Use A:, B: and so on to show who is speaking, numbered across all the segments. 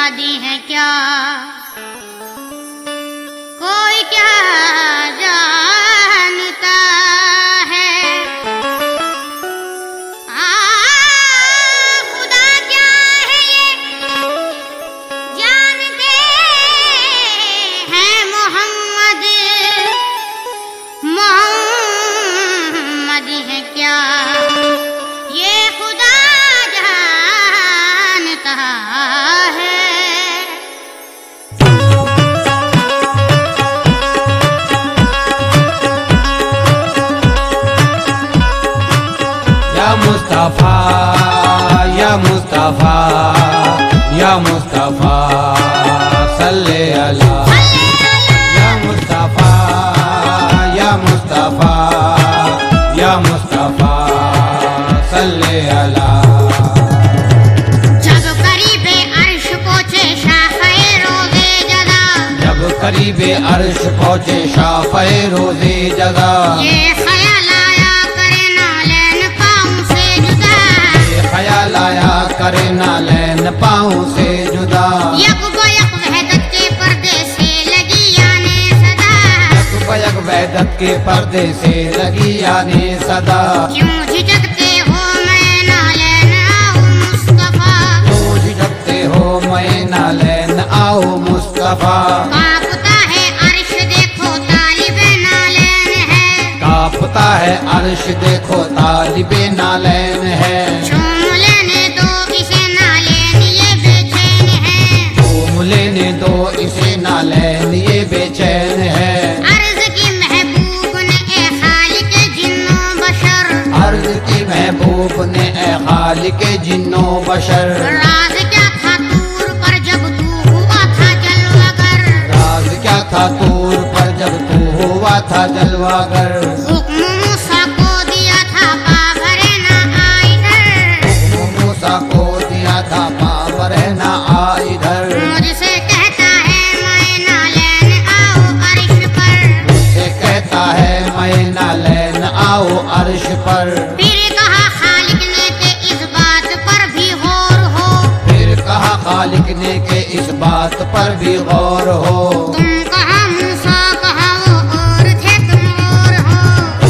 A: मुरादी है क्या, कोई क्या जानता है। खुदा क्या है ये जानते हैं मोहम्मद, मोहम्मद है क्या ये खुदा जानता है।
B: या मुस्तफा या मुस्तफा या मुस्तफा सल्ले अला, या मुस्तफा या मुस्तफा या मुस्तफा सल्ले अला।
A: जब करीबे अर्श पहुंचे शाफ़े रोज़े जज़ा,
B: जब करीबे अर्श पहुंचे शाफ़े रोज़े जज़ा,
A: ये ख्याल आया करे नालैन पाँव से जुदा,
B: ये ख्याल आया करे नालैन पाँव से जुदा।
A: यक बयक वहदत के पर्दे से लगी आने सदा,
B: यक वहदत के पर्दे से लगी आने सदा।
A: क्यों झिझकते हो मैं नालैन आओ मुस्तफा,
B: क्यों झिझकते हो मैं नालैन आओ मुस्तफा।
A: कांपता है अर्श देखो तालिबे नालैन है,
B: कांपता है अर्श देखो तालिबे नालैन है।
A: झूम लेने दो इसे नालैन ये बेचैन है,
B: झूम लेने दो इसे नालैन ये बेचैन है।
A: अर्ज की महबूब ने ए खालिक जिन्नो बशर,
B: अर्ज की महबूब ने ए खालिक जिन्नो बशर।
A: राज क्या था तूर पर जब तू हुआ था जलवागर,
B: राज क्या था तूर पर जब तू हुआ था जलवागर।
A: हुक्म मूसा को दिया था पावरे ना आई इधर,
B: मूसा को दिया था पावर है ना आ इधर।
A: मुझसे कहता है मैं नालैन आओ अर्श पर,
B: मुझसे कहता है मैं नालैन आओ अर्श पर।
A: फिर कहा खालिक ने के इस बात पर भी गौर हो,
B: फिर कहा खालिक ने के इस बात पर भी गौर हो।
A: तुम कहा मूसा कहा वो और थे तुम और हो,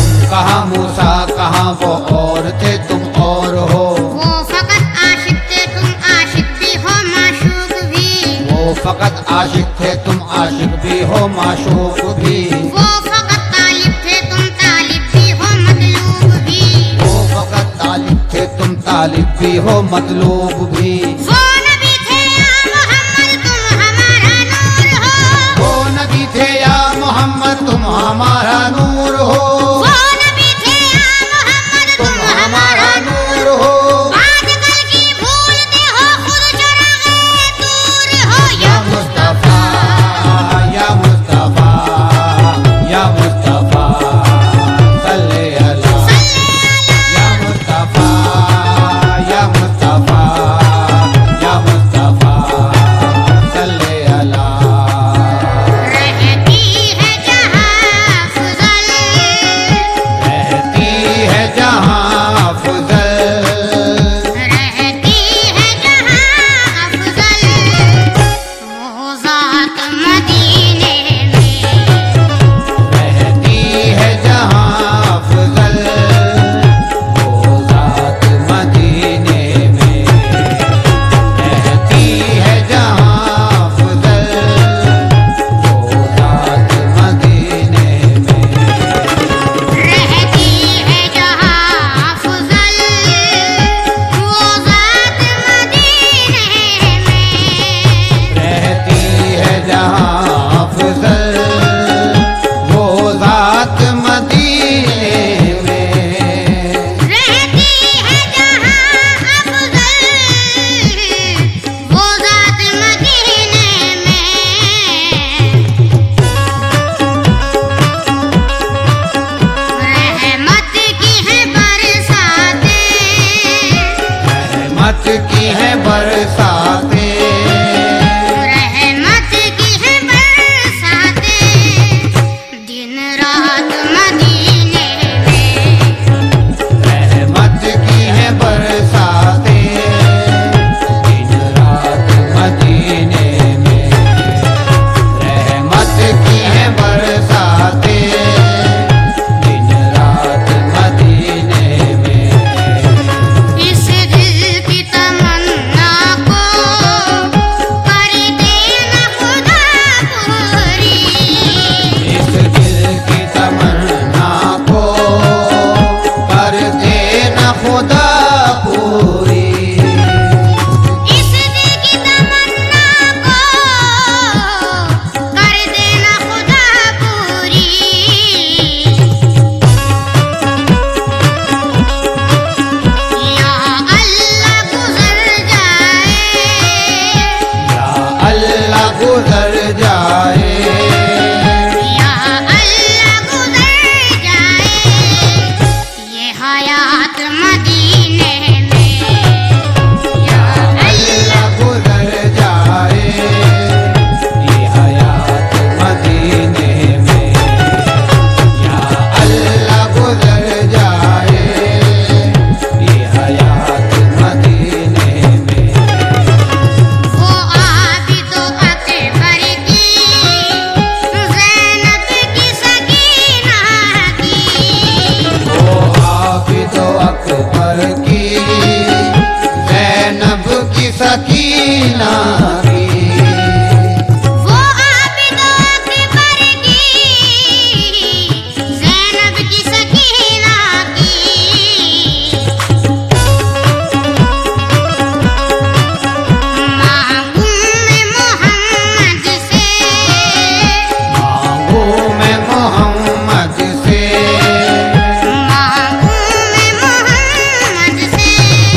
B: कहा मूसा कहा वो और थे तुम और हो।
A: वो फकत आशिक थे तुम आशिक भी हो माशूक भी,
B: वो फकत आशिक थे तुम आशिक भी हो माशूक भी।
A: वो फकत तालिब थे तुम तालिब भी हो मतलूब भी,
B: वो फकत तालिब थे तुम तालिब भी हो मतलूब भी।
A: वो नबी थे या मोहम्मद तुम हमारा नूर हो,
B: वो नबी थे या मोहम्मद तुम हमारा नूर हो।
A: वो नबी थे या मोहम्मद तुम हमारा
B: नूर हो।
A: आजकल की भूलते हो खुद जो रहे दूर हो।
B: या मुस्तफा या मुस्तफा या मुस्तफा सल्ले अला, या मुस्तफा या मुस्तफा या मुस्तफा सल्ले अला।
A: रहती है जहाँ फजल,
B: रहती है जहाँ फजल,
A: रहती है जहाँ अफजल, वो ज़ात मदीने में,
B: रहती है जहाँ फजल, वो ज़ात मदीने में। रहती है जहाँ फजल, वो ज़ात मदीने में।
A: रहती है जहाँ अफजल, वो ज़ात मदीने में।
B: रहती है जहाँ फजल, वो ज़ात मदीने में।
A: रहती है जहाँ अफजल, वो ज़ात मदीने में। रहमत की है बरसातें,
B: रहमत की है बरसातें,
A: रहमत की है बरसातें, दिन रात मदीने में।
B: रहमत की है बरसातें, दिन रात मदीने सकीना की।
A: वो आबिदों अकबर की, ज़ैनब की सकीना की। मांगू मैं मोहम्मद से,
B: मांगू मैं मोहम्मद से,
A: मांगू मैं मोहम्मद से,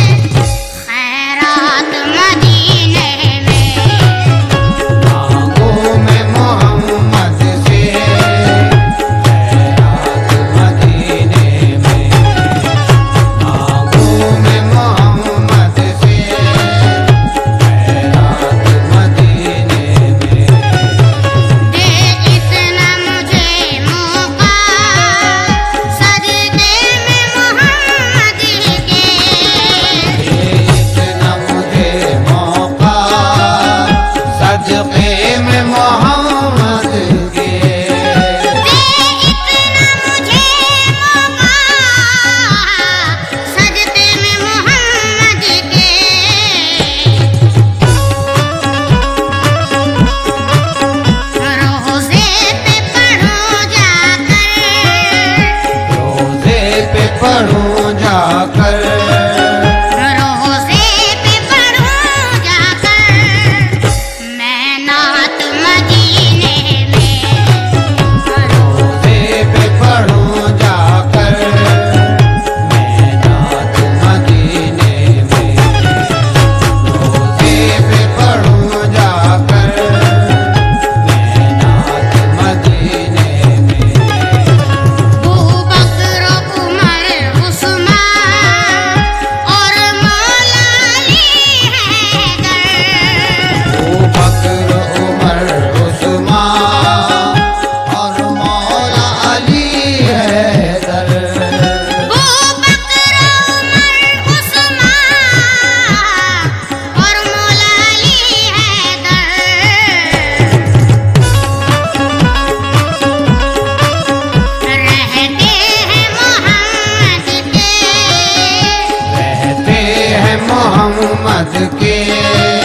A: खैरात मदीने में।
B: मांगू मैं मोहम्मद से, खैरात मदीने में। मांगू मैं मोहम्मद से, खैरात मदीने में।
A: दे इतना मुझे मौका, सदके में मोहम्मद के।
B: इतना मुझे मौका, सदक़े में मोहम्मद के।
A: दे इतना मुझे मौका, सदके में मोहम्मद के। रोज़े पे पढ़ो जाकर,
B: रोज़े पे पढ़ूं जाकर,
A: रोज़े पे पढ़ो जाकर, मैं नात मदीने में।
B: रोज़े पे पढ़ूं जाकर, मैं नात मदीने में। रोज़े पे पढ़ूं जाकर, मैं नात मदीने में।
A: अबू बकर, उमर, उस्मान और मौला अली हैदर।
B: अबू बकर, उमर, उस्मान और मौला अली हैदर।
A: अबू बकर, उमर, उस्मान और मौला अली हैदर। रहते हैं मोहम्मद के,
B: रहते हैं मोहम्मद के।